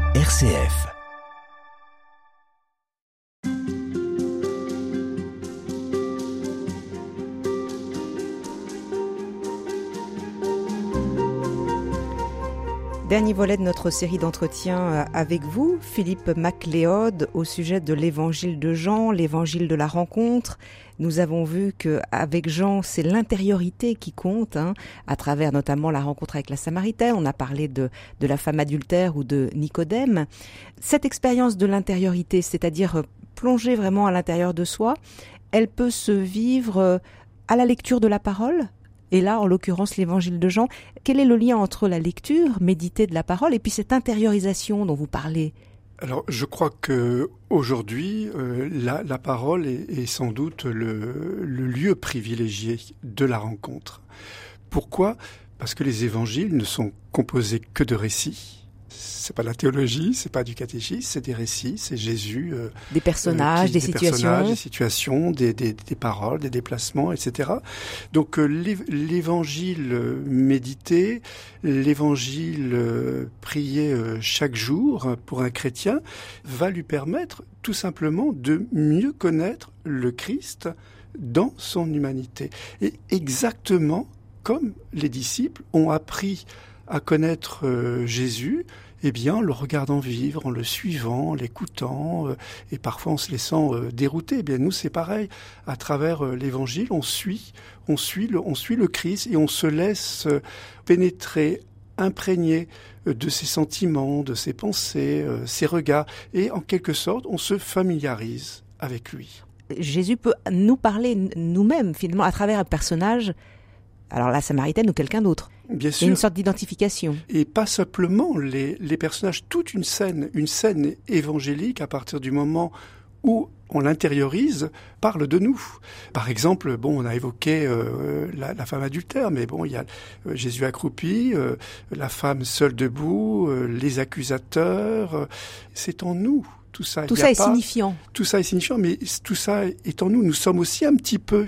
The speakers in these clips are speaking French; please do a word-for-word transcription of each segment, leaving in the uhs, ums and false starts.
R C F. Dernier volet de notre série d'entretiens avec vous, Philippe MacLeod, au sujet de l'évangile de Jean, l'évangile de la rencontre. Nous avons vu qu'avec Jean, c'est l'intériorité qui compte, hein, à travers notamment la rencontre avec la Samaritaine. On a parlé de, de la femme adultère ou de Nicodème. Cette expérience de l'intériorité, c'est-à-dire plonger vraiment à l'intérieur de soi, elle peut se vivre à la lecture de la parole. Et là, en l'occurrence, l'évangile de Jean. Quel est le lien entre la lecture, méditer de la parole, et puis cette intériorisation dont vous parlez ? Alors, je crois que aujourd'hui, euh, la, la parole est, est sans doute le, le lieu privilégié de la rencontre. Pourquoi ? Parce que les évangiles ne sont composés que de récits. C'est pas de la théologie, c'est pas du catéchisme, c'est des récits, c'est Jésus. Euh, des personnages, euh, qui, des, des situations. personnages, des situations, des, des, des paroles, des déplacements, et cetera. Donc euh, l'évangile médité, l'évangile euh, prié euh, chaque jour pour un chrétien va lui permettre tout simplement de mieux connaître le Christ dans son humanité. Et exactement comme les disciples ont appris à connaître euh, Jésus, eh bien, en le regardant vivre, en le suivant, en l'écoutant, euh, et parfois en se laissant euh, dérouter. Eh bien, nous, c'est pareil. À travers euh, l'Évangile, on suit, on suit, le, on suit le Christ et on se laisse euh, pénétrer, imprégner euh, de ses sentiments, de ses pensées, euh, ses regards, et en quelque sorte, on se familiarise avec lui. Jésus peut nous parler nous-mêmes, finalement, à travers un personnage. Alors la Samaritaine ou quelqu'un d'autre. Bien sûr. Il y a une sorte d'identification. Et pas simplement les, les personnages, toute une scène, une scène évangélique à partir du moment où on l'intériorise, parle de nous. Par exemple, bon, on a évoqué euh, la, la femme adultère, mais bon, il y a euh, Jésus accroupi, euh, la femme seule debout, euh, les accusateurs. Euh, c'est en nous. Tout ça, tout il y ça a est pas, signifiant. Tout ça est signifiant, mais tout ça est en nous. Nous sommes aussi un petit peu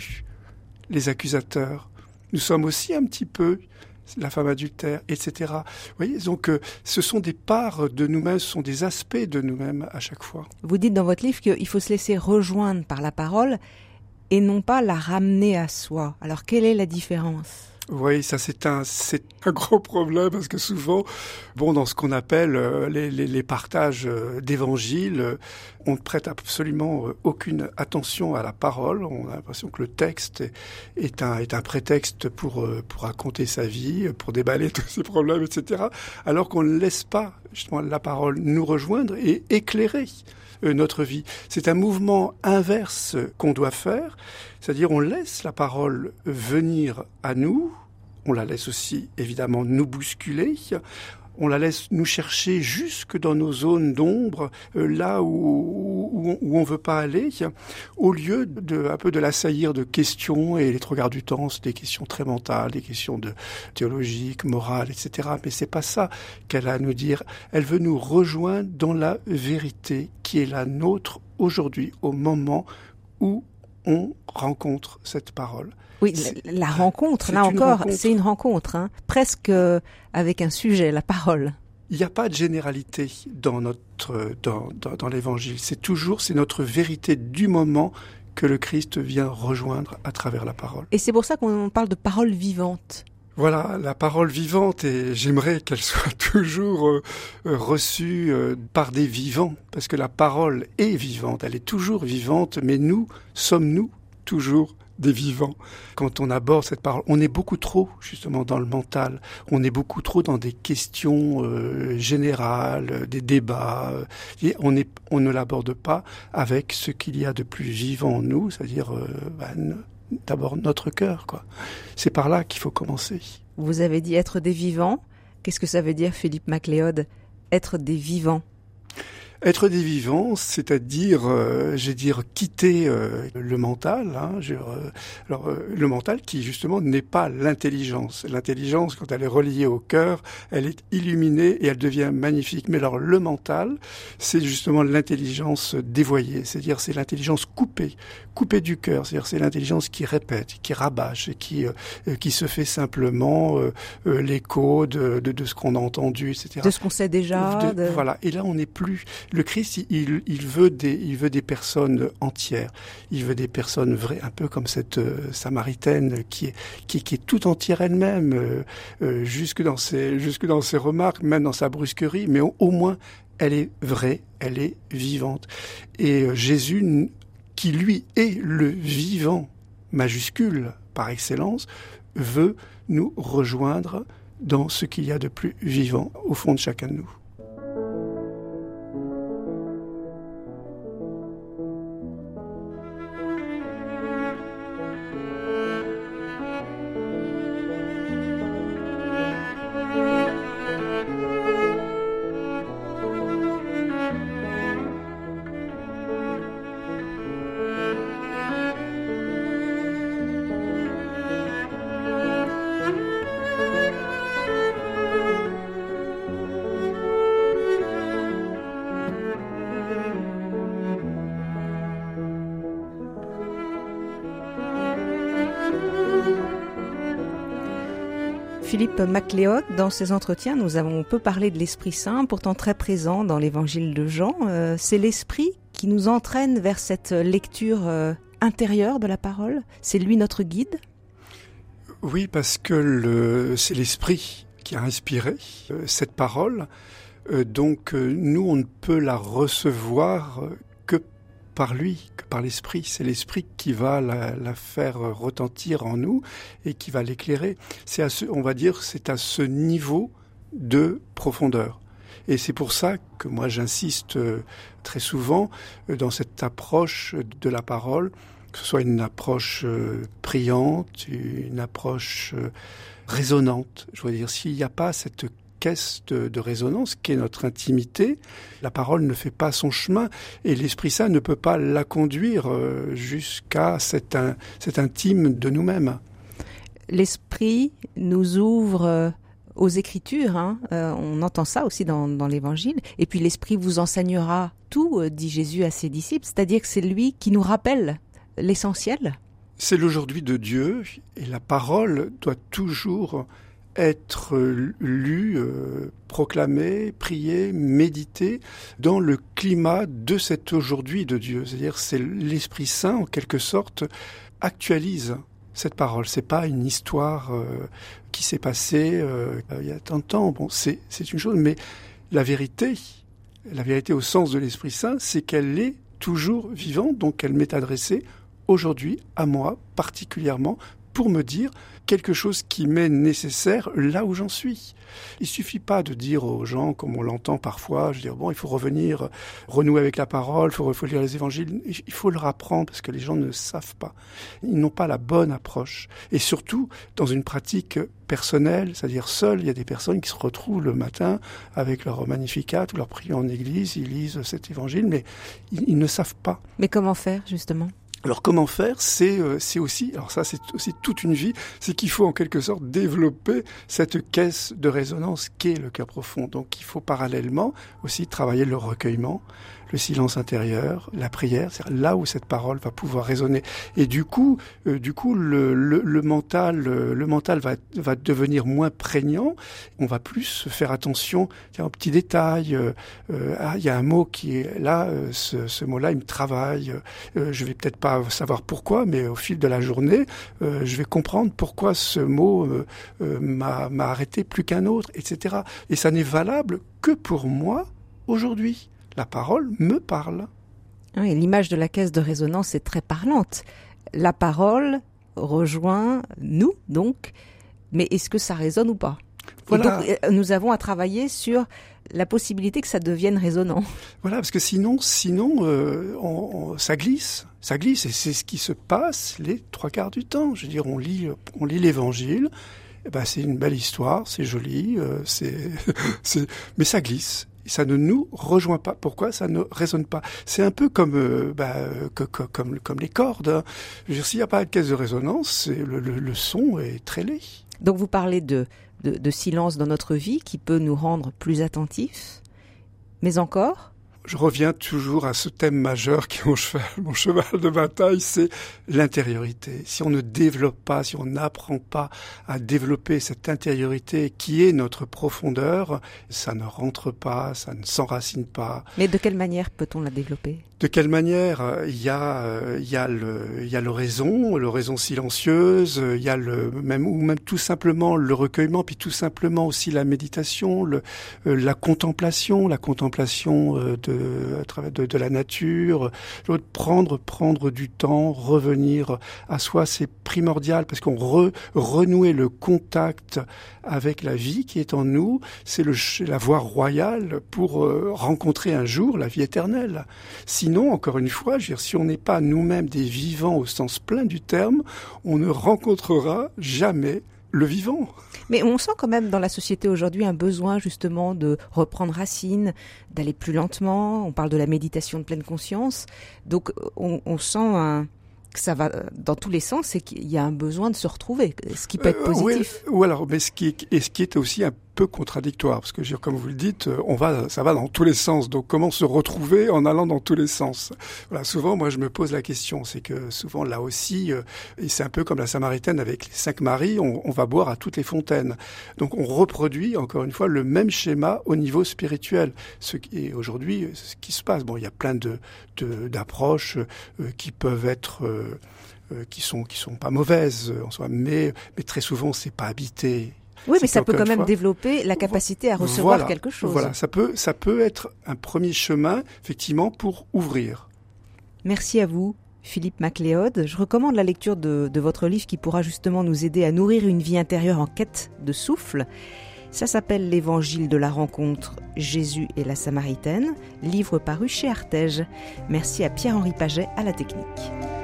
les accusateurs. Nous sommes aussi un petit peu la femme adultère, et cetera. Vous voyez, donc euh, ce sont des parts de nous-mêmes, ce sont des aspects de nous-mêmes à chaque fois. Vous dites dans votre livre qu'il faut se laisser rejoindre par la parole et non pas la ramener à soi. Alors, quelle est la différence ? Oui, ça c'est un c'est un gros problème parce que souvent, bon, dans ce qu'on appelle euh, les, les, les partages euh, d'évangiles, euh, on ne prête absolument euh, aucune attention à la parole. On a l'impression que le texte est, est un est un prétexte pour euh, pour raconter sa vie, pour déballer tous ses problèmes, et cetera. Alors qu'on ne laisse pas justement la parole nous rejoindre et éclairer euh, notre vie. C'est un mouvement inverse qu'on doit faire. C'est-à-dire on laisse la parole venir à nous, on la laisse aussi évidemment nous bousculer, on la laisse nous chercher jusque dans nos zones d'ombre, euh, là où, où, où on veut pas aller, au lieu de un peu de l'assaillir de questions, et les trois quarts du temps c'est des questions très mentales, des questions de théologiques, morales, et cetera. Mais c'est pas ça qu'elle a à nous dire. Elle veut nous rejoindre dans la vérité qui est la nôtre aujourd'hui, au moment où on rencontre cette parole. Oui, la, la rencontre, là encore, rencontre. c'est une rencontre, hein, presque euh, avec un sujet, la parole. Il n'y a pas de généralité dans notre dans, dans, dans l'Évangile. C'est toujours, c'est notre vérité du moment que le Christ vient rejoindre à travers la parole. Et c'est pour ça qu'on parle de parole vivante. Voilà, la parole vivante, et j'aimerais qu'elle soit toujours euh, reçue euh, par des vivants, parce que la parole est vivante, elle est toujours vivante, mais nous, sommes-nous toujours des vivants? Quand on aborde cette parole, on est beaucoup trop justement dans le mental, on est beaucoup trop dans des questions euh, générales, des débats, et on, est, on ne l'aborde pas avec ce qu'il y a de plus vivant en nous, c'est-à-dire euh, ben, d'abord notre cœur, quoi. C'est par là qu'il faut commencer. Vous avez dit être des vivants. Qu'est-ce que ça veut dire, Philippe MacLeod, être des vivants ? Être des vivants, c'est-à-dire, euh, j'ai dire, quitter euh, le mental. Hein, je, euh, alors, euh, le mental qui, justement, n'est pas l'intelligence. L'intelligence, quand elle est reliée au cœur, elle est illuminée et elle devient magnifique. Mais alors, le mental, c'est justement l'intelligence dévoyée. C'est-à-dire, c'est l'intelligence coupée, coupée du cœur. C'est-à-dire, c'est l'intelligence qui répète, qui rabâche et qui, euh, qui se fait simplement euh, euh, l'écho de, de, de ce qu'on a entendu, et cetera. De ce qu'on sait déjà. De, de... Voilà. Et là, on n'est plus... Le Christ, il, il, veut des, il veut des personnes entières. Il veut des personnes vraies, un peu comme cette euh, Samaritaine qui est, qui, qui est toute entière elle-même, euh, euh, jusque dans ses, jusque dans ses remarques, même dans sa brusquerie, mais au, au moins, elle est vraie, elle est vivante. Et euh, Jésus, qui lui est le vivant majuscule par excellence, veut nous rejoindre dans ce qu'il y a de plus vivant au fond de chacun de nous. Philippe MacLeod, dans ces entretiens, nous avons peu parlé de l'Esprit Saint, pourtant très présent dans l'évangile de Jean. Euh, c'est l'Esprit qui nous entraîne vers cette lecture euh, intérieure de la parole. C'est lui notre guide. Oui, parce que le, c'est l'Esprit qui a inspiré euh, cette parole. Euh, donc euh, nous, on ne peut la recevoir euh, que par lui, que par l'Esprit. C'est l'Esprit qui va la, la faire retentir en nous et qui va l'éclairer. C'est à ce, on va dire, c'est à ce niveau de profondeur. Et c'est pour ça que moi j'insiste très souvent dans cette approche de la parole, que ce soit une approche priante, une approche résonante. Je veux dire, s'il n'y a pas cette caisse de, de résonance qui est notre intimité, la parole ne fait pas son chemin et l'Esprit Saint ne peut pas la conduire jusqu'à cet, in, cet intime de nous-mêmes. L'Esprit nous ouvre aux Écritures, hein. euh, on entend ça aussi dans, dans l'Évangile, et puis l'Esprit vous enseignera tout, euh, dit Jésus à ses disciples, c'est-à-dire que c'est lui qui nous rappelle l'essentiel. C'est l'aujourd'hui de Dieu et la parole doit toujours être lu, euh, proclamé, prié, médité dans le climat de cet aujourd'hui de Dieu. C'est-à-dire c'est l'Esprit Saint, en quelque sorte, actualise cette parole. C'est pas une histoire euh, qui s'est passée euh, il y a tant de temps. Bon, c'est, c'est une chose, mais la vérité, la vérité au sens de l'Esprit Saint, c'est qu'elle est toujours vivante, donc elle m'est adressée aujourd'hui, à moi, particulièrement, pour me dire quelque chose qui m'est nécessaire là où j'en suis. Il suffit pas de dire aux gens, comme on l'entend parfois, je veux dire, bon, il faut revenir, renouer avec la parole, il faut, faut lire les évangiles, il faut leur apprendre parce que les gens ne savent pas. Ils n'ont pas la bonne approche. Et surtout, dans une pratique personnelle, c'est-à-dire seule, il y a des personnes qui se retrouvent le matin avec leur Magnificat ou leur prière en église, ils lisent cet évangile, mais ils, ils ne savent pas. Mais comment faire, justement ? Alors comment faire, c'est euh, c'est aussi, alors ça c'est aussi toute une vie, c'est qu'il faut en quelque sorte développer cette caisse de résonance qu'est le cœur profond. Donc il faut parallèlement aussi travailler le recueillement, le silence intérieur, la prière, c'est là où cette parole va pouvoir résonner. Et du coup, euh, du coup le, le, le mental, euh, le mental va va devenir moins prégnant. On va plus faire attention tiens, aux petits détails. Euh, euh, ah, il y a un mot qui est là, euh, ce, ce mot-là, il me travaille. Euh, je vais peut-être pas savoir pourquoi, mais au fil de la journée, euh, je vais comprendre pourquoi ce mot euh, euh, m'a, m'a arrêté plus qu'un autre, et cetera. Et ça n'est valable que pour moi aujourd'hui. La parole me parle. Oui, l'image de la caisse de résonance est très parlante. La parole rejoint nous, donc, mais est-ce que ça résonne ou pas ? Voilà. Et donc, nous avons à travailler sur la possibilité que ça devienne résonnant. Voilà, parce que sinon, sinon, euh, on, on, ça glisse, ça glisse, et c'est ce qui se passe les trois quarts du temps. Je veux dire, on lit, on lit l'Évangile. Eh ben, c'est une belle histoire, c'est joli, euh, c'est, c'est, mais ça glisse. ça ne nous rejoint pas. Pourquoi ça ne résonne pas? C'est un peu comme euh, bah, que, que, comme, comme les cordes. Hein. Je veux dire, s'il n'y a pas de caisse de résonance, le, le, le son est très laid. Donc vous parlez de, de, de silence dans notre vie qui peut nous rendre plus attentifs, mais encore... Je reviens toujours à ce thème majeur qui est mon cheval, mon cheval de bataille, c'est l'intériorité. Si on ne développe pas, si on n'apprend pas à développer cette intériorité qui est notre profondeur, ça ne rentre pas, ça ne s'enracine pas. Mais de quelle manière peut-on la développer ? De quelle manière? Il y a, il y a le, il y a l'oraison, l'oraison silencieuse, il y a le, même, ou même tout simplement le recueillement, puis tout simplement aussi la méditation, le, la contemplation, la contemplation de, à travers de, de la nature, prendre, prendre du temps, revenir à soi, c'est primordial parce qu'on re, renouer le contact avec la vie qui est en nous, c'est le, la voie royale pour rencontrer un jour la vie éternelle. Sinon, Sinon, encore une fois, je veux dire, si on n'est pas nous-mêmes des vivants au sens plein du terme, on ne rencontrera jamais le vivant. Mais on sent quand même dans la société aujourd'hui un besoin justement de reprendre racine, d'aller plus lentement. On parle de la méditation de pleine conscience. Donc on, on sent un... que ça va dans tous les sens et qu'il y a un besoin de se retrouver, ce qui peut être positif. Euh, oui, ou alors, mais ce qui est, et ce qui est aussi un peu contradictoire, parce que, comme vous le dites, on va, ça va dans tous les sens. Donc, comment se retrouver en allant dans tous les sens? Voilà, souvent, moi, je me pose la question, c'est que souvent, là aussi, euh, et c'est un peu comme la Samaritaine avec les cinq maris, on, on va boire à toutes les fontaines. Donc, on reproduit encore une fois le même schéma au niveau spirituel. Ce qui est aujourd'hui ce qui se passe. Bon, il y a plein de, de d'approches euh, qui peuvent être euh, euh, qui sont qui sont pas mauvaises en soi, mais mais très souvent, c'est pas habité. Oui, mais ça peut quand même fois. développer la capacité à recevoir voilà, quelque chose. Voilà, ça peut, ça peut être un premier chemin, effectivement, pour ouvrir. Merci à vous, Philippe MacLeod. Je recommande la lecture de, de votre livre qui pourra justement nous aider à nourrir une vie intérieure en quête de souffle. Ça s'appelle l'Évangile de la rencontre Jésus et la Samaritaine, livre paru chez Artege. Merci à Pierre-Henri Paget à la technique.